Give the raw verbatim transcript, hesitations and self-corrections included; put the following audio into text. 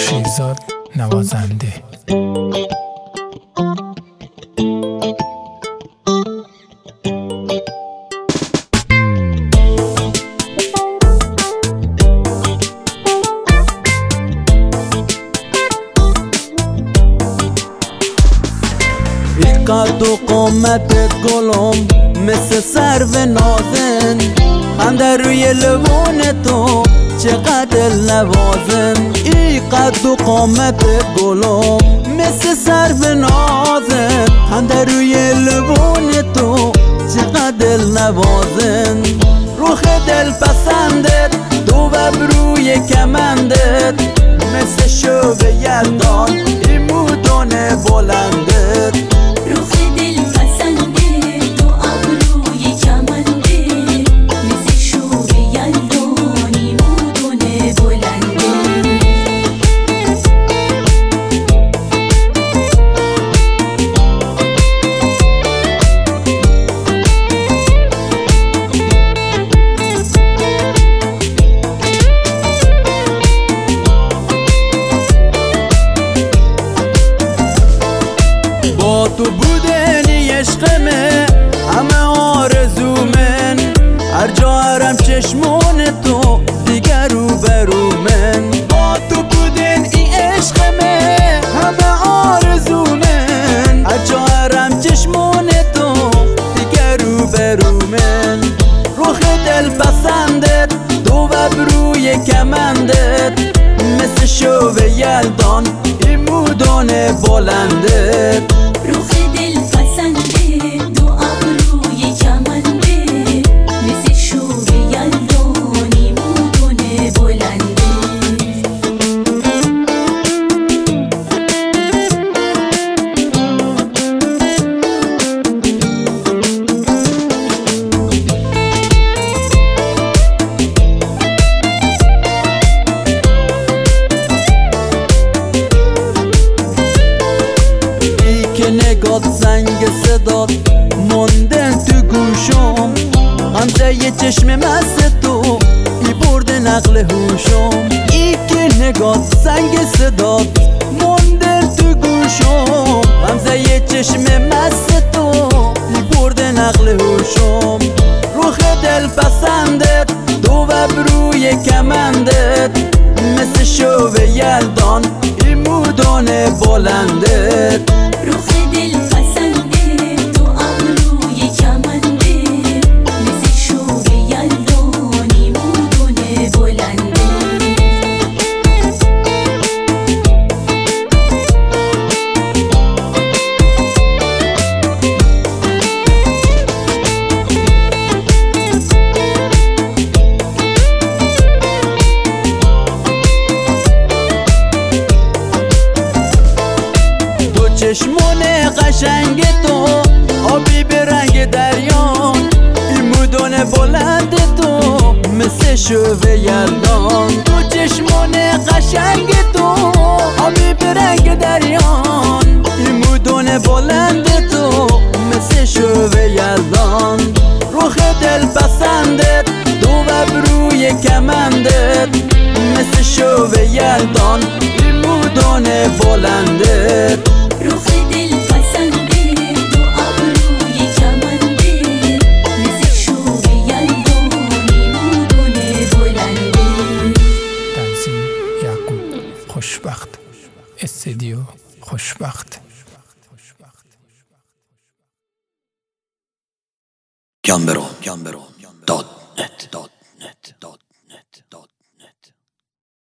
خورشیدزاد نوازنده. قد و قامتت گلم مثل سرو نازن، خنده روی لبون تو چقدر نوازن. ای قد و قامتت گلم مثل سرو نازن، خنده روی لبون تو چقدر نوازن. روخ دل پسندت دو ابروی کمندت مثل شوق یلدان ای مودون بلندت. روخ دل پسنده دو ابروی کمنده مثل شوق یلدانی مودون بلنده. با تو بودنی عشقمه همه آرزومن، هر جا هرم چشمون تو دیگر رو برو من. با تو بودن ای عشقمه همه آرزومن، هر جا هرم چشمون تو دیگر رو برو من. روخ دل پسندت دو ابروی کمندت مثل شوق یلدان ای مودون بلندت. روخ دل پسنده دو ابروی کمنده مثل شوق یلدانی مودون بلنده. نگات زنگ صدات موندن تو گوشم، غمزه یه چشم مست تو ای برده نقل هوشم. ای که نگات زنگ صدات موندن تو گوشم، غمزه یه چشم مست تو ای برده نقل هوشم. روخ دل پسندت دو ابروی کمندت مثل شوق یلدان ای مودون بلندت. روخ دل پسنده دو ابروی کمنده مثل شوق یلدانی مودون بلنده. چشمون قشنگ تو آبی به رنگ دریان، این مودون بلند تو مثل شوق یلدان. تو چشمون قشنگ تو آبی به رنگ دریان، این مودون بلند تو مثل شوق یلدان. روخ دل پسندت دو ابروی کمندت مثل شوق یلدان این مودون بلندت. روخ دل پسنده دو ابروی کمنده مثل شوق یلدانی مودون بلنده. تنظیم یعقوب خوشبخت. استودیو خوشبخت. گمبرو دات